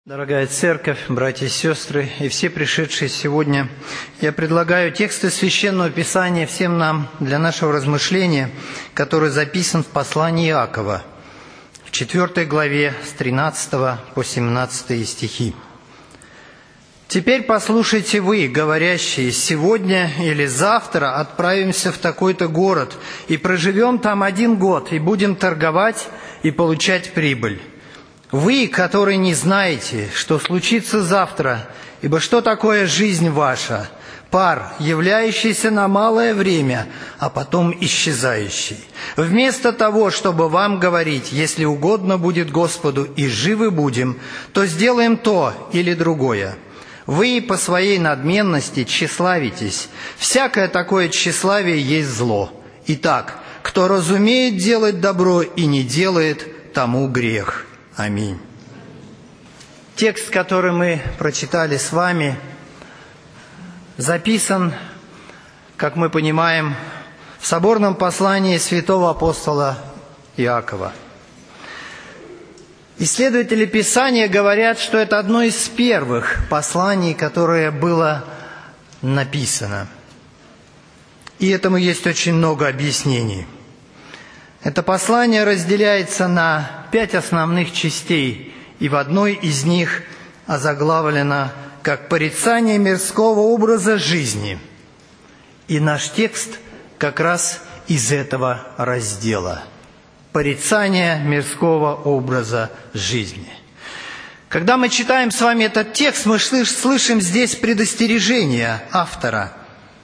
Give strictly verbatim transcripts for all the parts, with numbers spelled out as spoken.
Дорогая Церковь, братья и сестры, и все пришедшие сегодня, я предлагаю тексты Священного Писания всем нам для нашего размышления, который записан в послании Иакова, в четвёртой главе с тринадцатого по семнадцатый стихи. «Теперь послушайте вы, говорящие, сегодня или завтра отправимся в такой-то город и проживем там один год, и будем торговать и получать прибыль. Вы, которые не знаете, что случится завтра, ибо что такое жизнь ваша? Пар, являющийся на малое время, а потом исчезающий. Вместо того, чтобы вам говорить, если угодно будет Господу и живы будем, то сделаем то или другое. Вы по своей надменности тщеславитесь. Всякое такое тщеславие есть зло. Итак, кто разумеет делать добро и не делает, тому грех». Аминь. Текст, который мы прочитали с вами, записан, как мы понимаем, в соборном послании святого апостола Иакова. Исследователи Писания говорят, что это одно из первых посланий, которое было написано. И этому есть очень много объяснений. Это послание разделяется на пять основных частей, и в одной из них озаглавлено как «Порицание мирского образа жизни». И наш текст как раз из этого раздела. «Порицание мирского образа жизни». Когда мы читаем с вами этот текст, мы слышим здесь предостережение автора.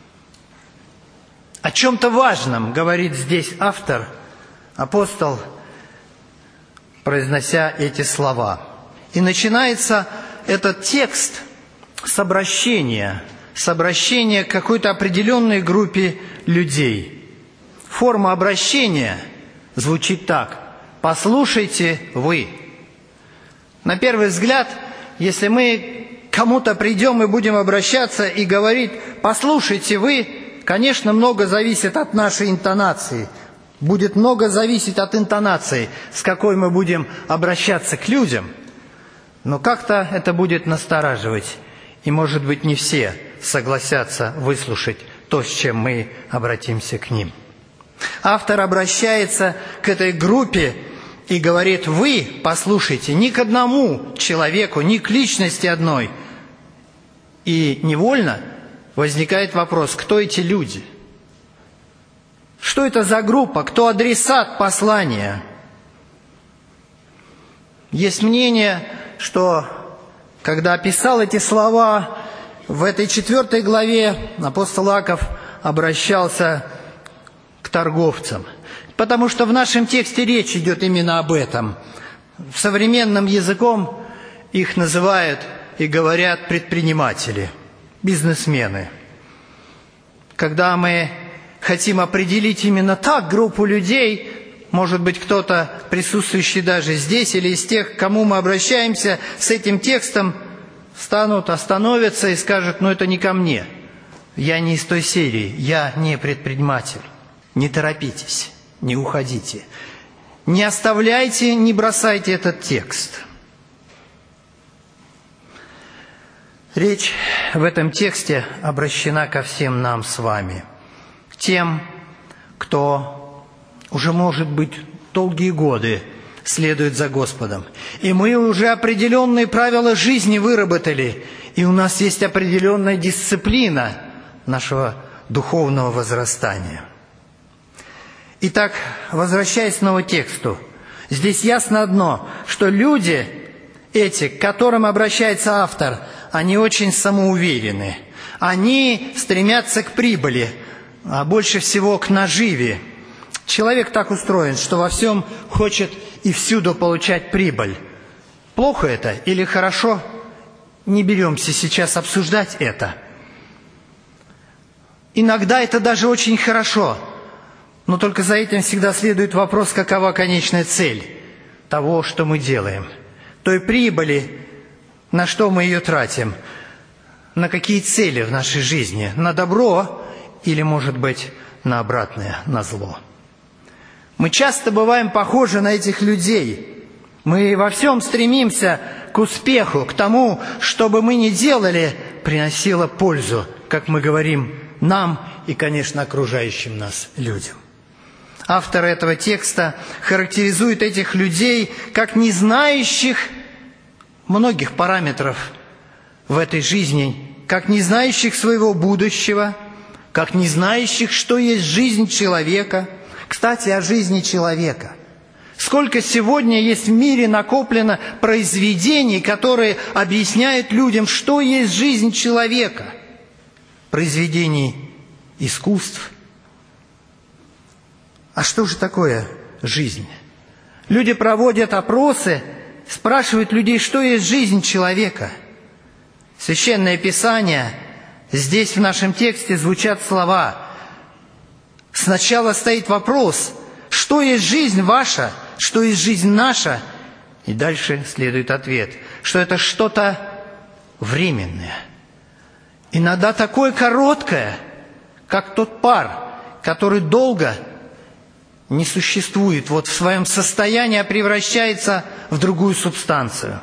О чем-то важном говорит здесь автор, апостол, произнося эти слова. И начинается этот текст с обращения, с обращения к какой-то определенной группе людей. Форма обращения звучит так: «Послушайте вы». На первый взгляд, если мы к кому-то придем и будем обращаться и говорить «послушайте вы», конечно, много зависит от нашей интонации. Будет много зависеть от интонации, с какой мы будем обращаться к людям, но как-то это будет настораживать, и, может быть, не все согласятся выслушать то, с чем мы обратимся к ним. Автор обращается к этой группе и говорит: «Вы послушайте не к одному человеку, не к личности одной». И невольно возникает вопрос: кто эти люди? Что это за группа? Кто адресат послания? Есть мнение, что когда описал эти слова в этой четвертой главе, апостол Иаков обращался к торговцам. Потому что в нашем тексте речь идет именно об этом. Современным языком их называют и говорят предприниматели, бизнесмены. Когда мы хотим определить именно так группу людей, может быть, кто-то, присутствующий даже здесь, или из тех, к кому мы обращаемся с этим текстом, встанут, остановятся и скажут: «Ну, это не ко мне, я не из той серии, я не предприниматель». Не торопитесь, не уходите, не оставляйте, не бросайте этот текст. Речь в этом тексте обращена ко всем нам с вами. Тем, кто уже, может быть, долгие годы следует за Господом. И мы уже определенные правила жизни выработали, и у нас есть определенная дисциплина нашего духовного возрастания. Итак, возвращаясь снова к тексту, здесь ясно одно, что люди эти, к которым обращается автор, они очень самоуверены. Они стремятся к прибыли, а больше всего к наживе. Человек так устроен, что во всем хочет и всюду получать прибыль. Плохо это или хорошо? Не беремся сейчас обсуждать это. Иногда это даже очень хорошо, но только за этим всегда следует вопрос, какова конечная цель того, что мы делаем. Той прибыли, на что мы ее тратим, на какие цели в нашей жизни, на добро или, может быть, на обратное, на зло. Мы часто бываем похожи на этих людей. Мы во всем стремимся к успеху, к тому, чтобы мы не делали, приносило пользу, как мы говорим, нам и, конечно, окружающим нас людям. Автор этого текста характеризует этих людей как не знающих многих параметров в этой жизни, как не знающих своего будущего, как не знающих, что есть жизнь человека. Кстати, о жизни человека. Сколько сегодня есть в мире накоплено произведений, которые объясняют людям, что есть жизнь человека. Произведений искусств. А что же такое жизнь? Люди проводят опросы, спрашивают людей, что есть жизнь человека. Священное Писание, здесь в нашем тексте звучат слова. Сначала стоит вопрос, что есть жизнь ваша, что есть жизнь наша? И дальше следует ответ, что это что-то временное. Иногда такое короткое, как тот пар, который долго не существует, вот в своем состоянии, а превращается в другую субстанцию.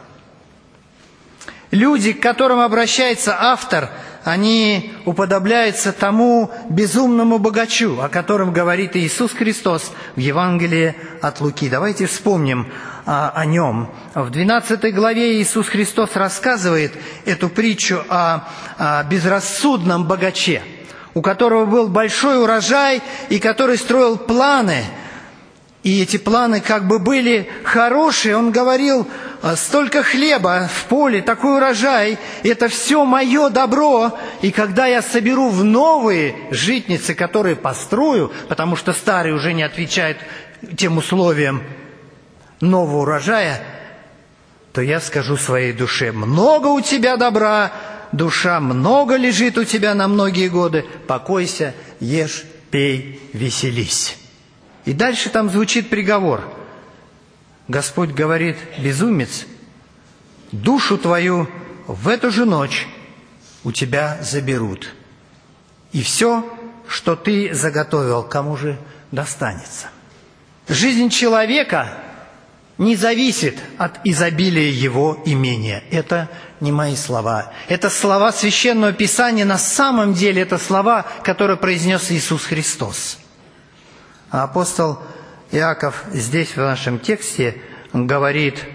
Люди, к которым обращается автор, они уподобляются тому безумному богачу, о котором говорит Иисус Христос в Евангелии от Луки. Давайте вспомним а, о нем. В двенадцатой главе Иисус Христос рассказывает эту притчу о, о безрассудном богаче, у которого был большой урожай и который строил планы. И эти планы как бы были хорошие. Он говорил: столько хлеба в поле, такой урожай, это все мое добро. И когда я соберу в новые житницы, которые построю, потому что старые уже не отвечают тем условиям нового урожая, то я скажу своей душе: много у тебя добра, душа, много лежит у тебя на многие годы, покойся, ешь, пей, веселись. И дальше там звучит приговор. Господь говорит: безумец, душу твою в эту же ночь у тебя заберут. И все, что ты заготовил, кому же достанется? Жизнь человека не зависит от изобилия его имения. Это не мои слова. Это слова Священного Писания. На самом деле это слова, которые произнес Иисус Христос. А апостол Иаков здесь в нашем тексте говорит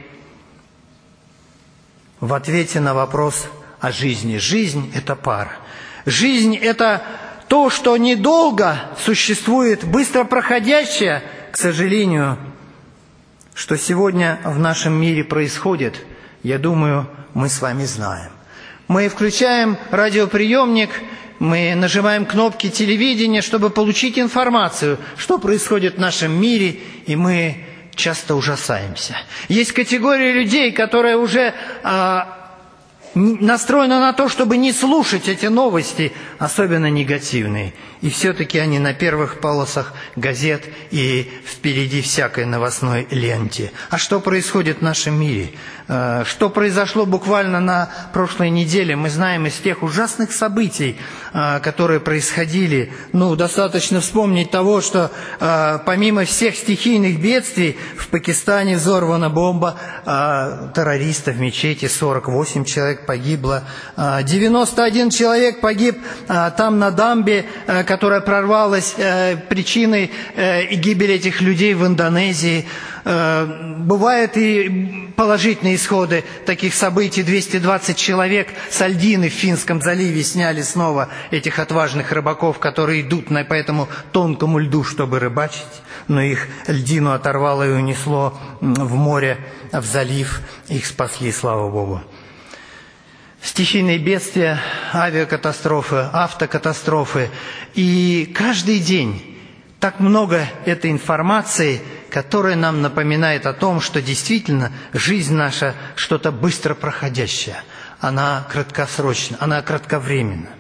в ответе на вопрос о жизни. Жизнь – это пар. Жизнь – это то, что недолго существует, быстро проходящее. К сожалению, что сегодня в нашем мире происходит, я думаю, мы с вами знаем. Мы включаем радиоприемник, мы нажимаем кнопки телевидения, чтобы получить информацию, что происходит в нашем мире, и мы часто ужасаемся. Есть категория людей, которая уже а, настроена на то, чтобы не слушать эти новости, особенно негативные. И все-таки они на первых полосах газет и впереди всякой новостной ленте. А что происходит в нашем мире? Что произошло буквально на прошлой неделе, мы знаем из тех ужасных событий, которые происходили. Ну, достаточно вспомнить того, что помимо всех стихийных бедствий в Пакистане взорвана бомба террористов в мечети, сорок восемь человек погибло, девяносто один человек погиб там на дамбе, которая прорвалась, причиной гибели этих людей в Индонезии. Бывают и положительные исходы таких событий. двести двадцать человек с Альдины в Финском заливе сняли снова этих отважных рыбаков, которые идут по этому тонкому льду, чтобы рыбачить. Но их льдину оторвало и унесло в море, в залив. Их спасли, слава Богу. Стихийные бедствия, авиакатастрофы, автокатастрофы. И каждый день так много этой информации, которая нам напоминает о том, что действительно жизнь наша что-то быстро проходящее. Она краткосрочна, она кратковременна.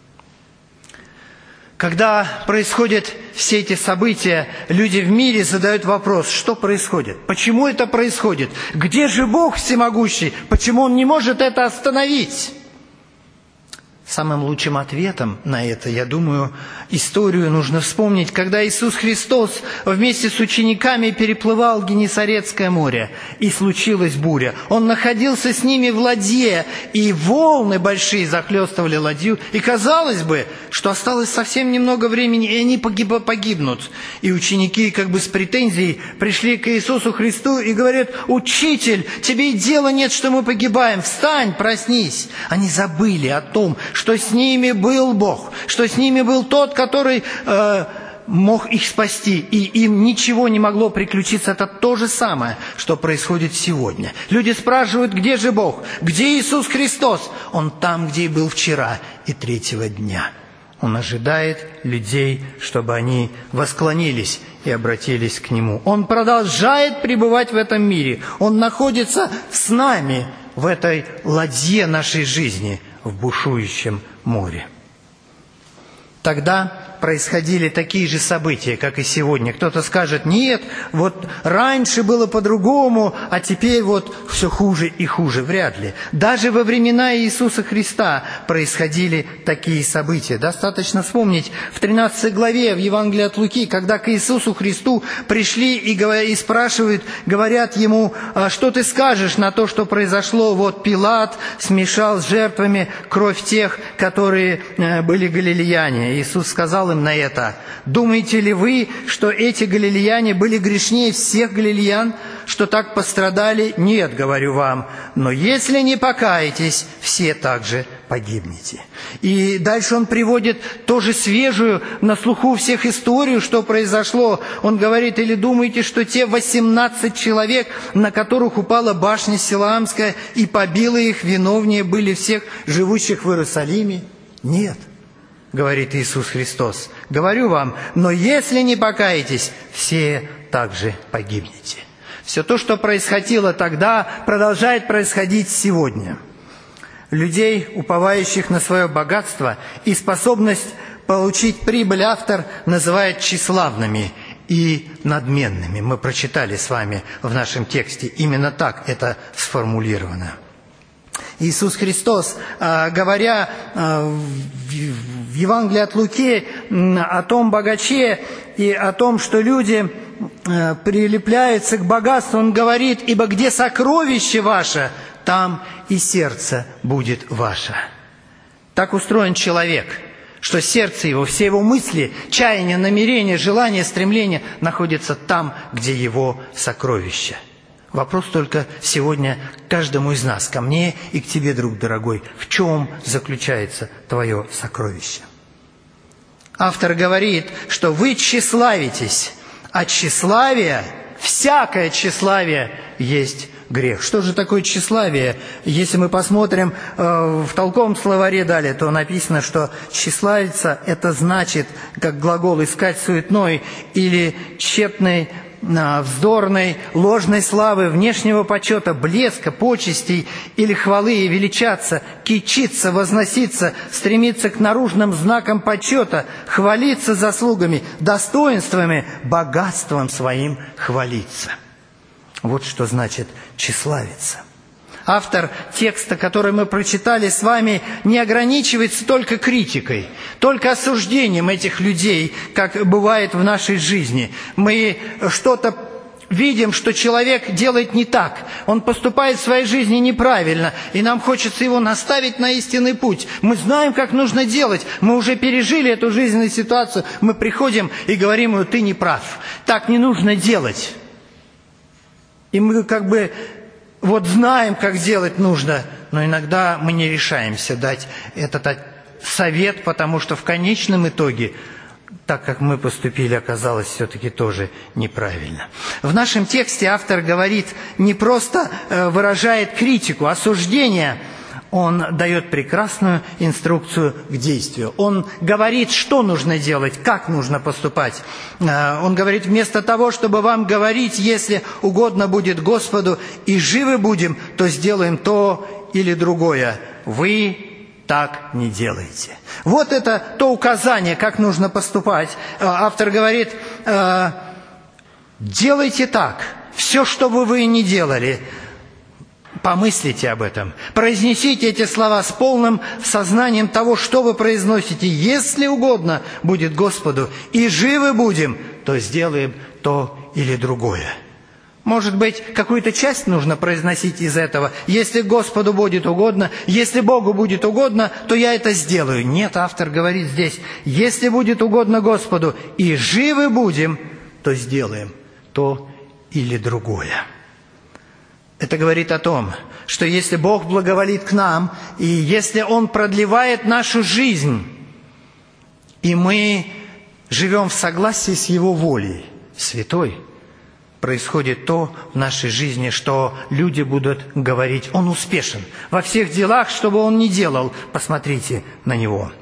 Когда происходят все эти события, люди в мире задают вопрос: что происходит? Почему это происходит? Где же Бог всемогущий? Почему Он не может это остановить? Самым лучшим ответом на это, я думаю, историю нужно вспомнить, когда Иисус Христос вместе с учениками переплывал Генесарецкое море, и случилась буря. Он находился с ними в ладье, и волны большие захлестывали ладью, и казалось бы, что осталось совсем немного времени, и они погиб- погибнут. И ученики как бы с претензией пришли к Иисусу Христу и говорят: «Учитель, тебе и дела нет, что мы погибаем, встань, проснись». Они забыли о том, что с ними был Бог, что с ними был тот, который э, мог их спасти, и им ничего не могло приключиться. Это то же самое, что происходит сегодня. Люди спрашивают: где же Бог? Где Иисус Христос? Он там, где и был вчера и третьего дня. Он ожидает людей, чтобы они восклонились и обратились к Нему. Он продолжает пребывать в этом мире. Он находится с нами в этой ладье нашей жизни, в бушующем море. Тогда происходили такие же события, как и сегодня. Кто-то скажет: нет, вот раньше было по-другому, а теперь вот все хуже и хуже. Вряд ли. Даже во времена Иисуса Христа происходили такие события. Достаточно вспомнить в тринадцатой главе в Евангелии от Луки, когда к Иисусу Христу пришли и, и спрашивают, говорят Ему: а что ты скажешь на то, что произошло? Вот Пилат смешал с жертвами кровь тех, которые были галилеяне. Иисус сказал им на это: думаете ли вы, что эти галилеяне были грешнее всех галилеян, что так пострадали? Нет, говорю вам, но если не покаетесь, все также погибнете. И дальше он приводит тоже свежую, на слуху всех историю, что произошло. Он говорит: или думаете, что те восемнадцать человек, на которых упала башня Силаамская и побила их, виновнее были всех живущих в Иерусалиме? Нет, говорит Иисус Христос, говорю вам, но если не покаетесь, все также погибнете. Все то, что происходило тогда, продолжает происходить сегодня. Людей, уповающих на свое богатство и способность получить прибыль, автор называет тщеславными и надменными. Мы прочитали с вами в нашем тексте, именно так это сформулировано. Иисус Христос, говоря в Евангелии от Луки о том богаче и о том, что люди прилепляются к богатству, Он говорит: «Ибо где сокровище ваше, там и сердце будет ваше». Так устроен человек, что сердце его, все его мысли, чаяния, намерения, желания, стремления находятся там, где его сокровище. Вопрос только сегодня каждому из нас, ко мне и к тебе, друг дорогой: в чем заключается твое сокровище? Автор говорит, что вы тщеславитесь, а тщеславие, всякое тщеславие есть грех. Что же такое тщеславие? Если мы посмотрим э, в толковом словаре далее, то написано, что тщеславиться – это значит, как глагол «искать суетной» или тщетной, вздорной, ложной славы, внешнего почета, блеска, почестей или хвалы, и величаться, кичиться, возноситься, стремиться к наружным знакам почета, хвалиться заслугами, достоинствами, богатством своим хвалиться. Вот что значит тщеславиться. Автор текста, который мы прочитали с вами, не ограничивается только критикой, только осуждением этих людей, как бывает в нашей жизни. Мы что-то видим, что человек делает не так, он поступает в своей жизни неправильно, и нам хочется его наставить на истинный путь. Мы знаем, как нужно делать, мы уже пережили эту жизненную ситуацию, мы приходим и говорим ему: ты не прав, так не нужно делать. И мы как бы вот знаем, как делать нужно, но иногда мы не решаемся дать этот совет, потому что в конечном итоге, так как мы поступили, оказалось все-таки тоже неправильно. В нашем тексте автор говорит, не просто выражает критику, осуждение, он дает прекрасную инструкцию к действию. Он говорит, что нужно делать, как нужно поступать. Он говорит, вместо того, чтобы вам говорить, если угодно будет Господу, и живы будем, то сделаем то или другое. Вы так не делаете. Вот это то указание, как нужно поступать. Автор говорит, делайте так. Все, что бы вы ни делали, Помыслите об этом. Произнесите эти слова с полным сознанием того, что вы произносите. Если угодно будет Господу, и живы будем, то сделаем то или другое. Может быть, какую-то часть нужно произносить из этого. Если Господу будет угодно, если Богу будет угодно, то я это сделаю. Нет, автор говорит здесь, если будет угодно Господу, и живы будем, то сделаем то или другое. Это говорит о том, что если Бог благоволит к нам, и если Он продлевает нашу жизнь, и мы живем в согласии с Его волей, святой, происходит то в нашей жизни, что люди будут говорить: Он успешен во всех делах, что бы Он ни делал. Посмотрите на Него.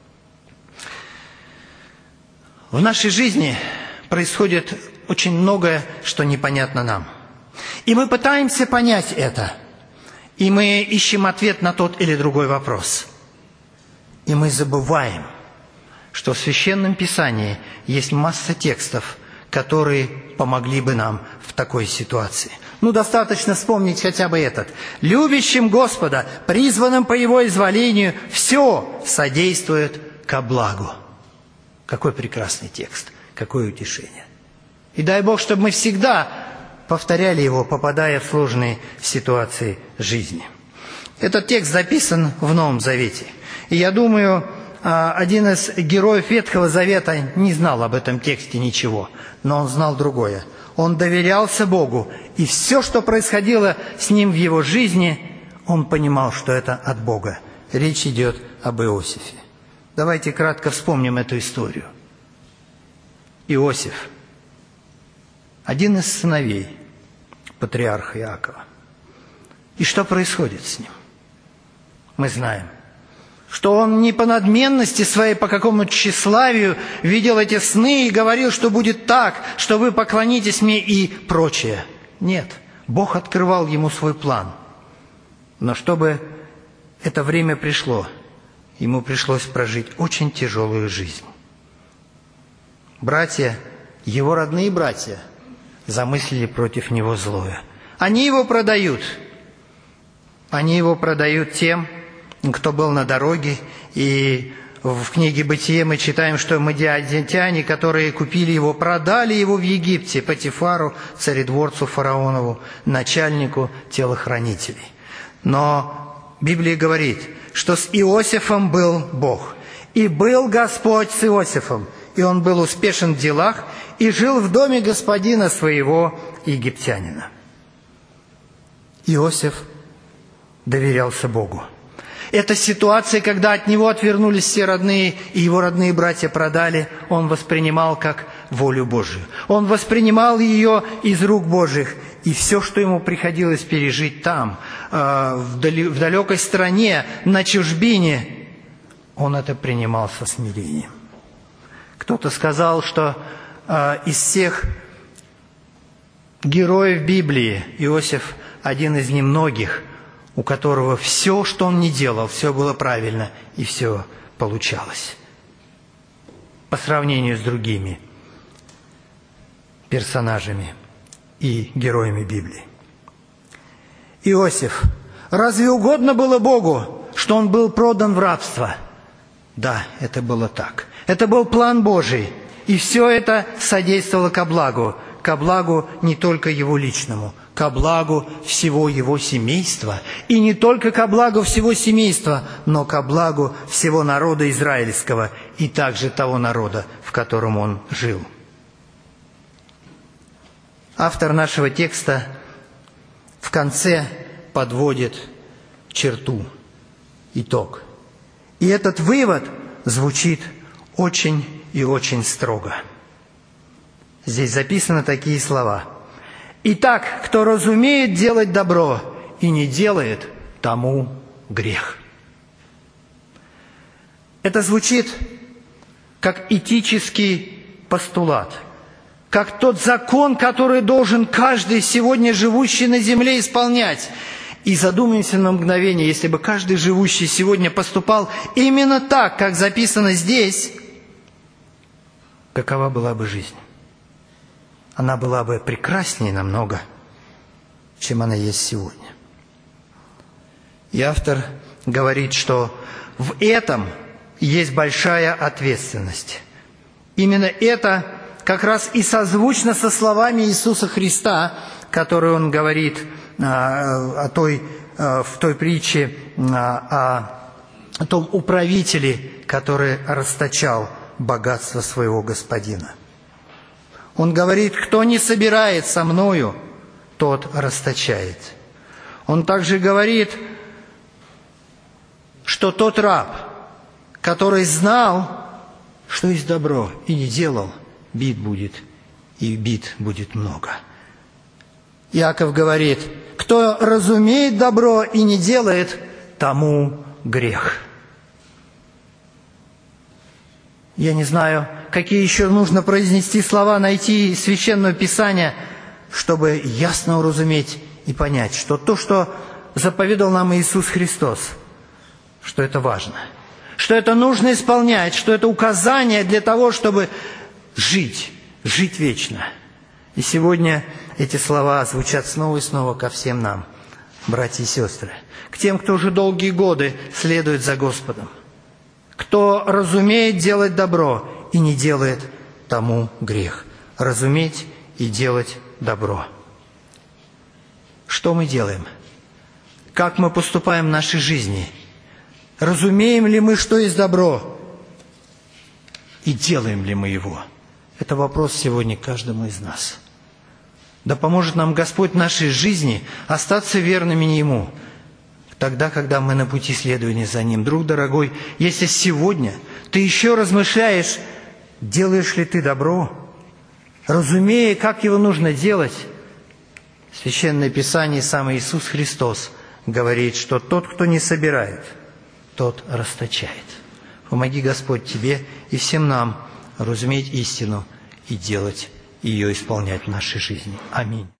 В нашей жизни происходит очень многое, что непонятно нам. И мы пытаемся понять это. И мы ищем ответ на тот или другой вопрос. И мы забываем, что в Священном Писании есть масса текстов, которые помогли бы нам в такой ситуации. Ну, достаточно вспомнить хотя бы этот. «Любящим Господа, призванным по Его изволению, все содействует ко благу». Какой прекрасный текст, какое утешение. И дай Бог, чтобы мы всегда повторяли его, попадая в сложные ситуации жизни. Этот текст записан в Новом Завете. И я думаю, один из героев Ветхого Завета не знал об этом тексте ничего, но он знал другое. Он доверялся Богу, и все, что происходило с ним в его жизни, он понимал, что это от Бога. Речь идет об Иосифе. Давайте кратко вспомним эту историю. Иосиф, один из сыновей патриарха Иакова. И что происходит с ним? Мы знаем, что он не по надменности своей, по какому-то тщеславию видел эти сны и говорил, что будет так, что вы поклонитесь мне и прочее. Нет, Бог открывал ему свой план. Но чтобы это время пришло, ему пришлось прожить очень тяжелую жизнь. Братья, его родные братья, замыслили против него злое. Они его продают. Они его продают тем, кто был на дороге. И в книге «Бытие» мы читаем, что мадианитяне, которые купили его, продали его в Египте Потифару, царедворцу фараонову, начальнику телохранителей. Но Библия говорит, что с Иосифом был Бог. И был Господь с Иосифом. И он был успешен в делах и жил в доме господина своего египтянина. Иосиф доверялся Богу. Эта ситуация, когда от него отвернулись все родные, и его родные братья продали, он воспринимал как волю Божию. Он воспринимал ее из рук Божьих. И все, что ему приходилось пережить там, в далекой стране, на чужбине, он это принимал со смирением. Кто-то сказал, что э, из всех героев Библии Иосиф один из немногих, у которого все, что он ни делал, все было правильно и все получалось. По сравнению с другими персонажами и героями Библии. Иосиф, разве угодно было Богу, что он был продан в рабство? Да, это было так. Это был план Божий, и все это содействовало ко благу, ко благу не только его личному, ко благу всего его семейства, и не только ко благу всего семейства, но ко благу всего народа израильского и также того народа, в котором он жил. Автор нашего текста в конце подводит черту, итог. И этот вывод звучит очень и очень строго. Здесь записаны такие слова. «Итак, кто разумеет делать добро и не делает, тому грех». Это звучит как этический постулат, как тот закон, который должен каждый сегодня живущий на земле исполнять. И задумаемся на мгновение, если бы каждый живущий сегодня поступал именно так, как записано здесь, какова была бы жизнь? Она была бы прекраснее намного, чем она есть сегодня. И автор говорит, что в этом есть большая ответственность. Именно это как раз и созвучно со словами Иисуса Христа, которые Он говорит а, о той, а, в той притче а, о том управителе, который расточал богатство своего господина. Он говорит: кто не собирает со мною, тот расточает. Он также говорит, что тот раб, который знал, что есть добро, и не делал, бит будет, и бит будет много. Иаков говорит: кто разумеет добро и не делает, тому грех. Я не знаю, какие еще нужно произнести слова, найти Священное Писание, чтобы ясно уразуметь и понять, что то, что заповедал нам Иисус Христос, что это важно, что это нужно исполнять, что это указание для того, чтобы жить, жить вечно. И сегодня эти слова звучат снова и снова ко всем нам, братья и сестры, к тем, кто уже долгие годы следует за Господом. Кто разумеет делать добро и не делает, тому грех. Разуметь и делать добро. Что мы делаем? Как мы поступаем в нашей жизни? Разумеем ли мы, что есть добро? И делаем ли мы его? Это вопрос сегодня каждому из нас. Да поможет нам Господь в нашей жизни остаться верными Ему, тогда, когда мы на пути следования за Ним. Друг дорогой, если сегодня ты еще размышляешь, делаешь ли ты добро, разумея, как его нужно делать, Священное Писание, сам Иисус Христос говорит, что тот, кто не собирает, тот расточает. Помоги, Господь, тебе и всем нам разуметь истину и делать ее, исполнять в нашей жизни. Аминь.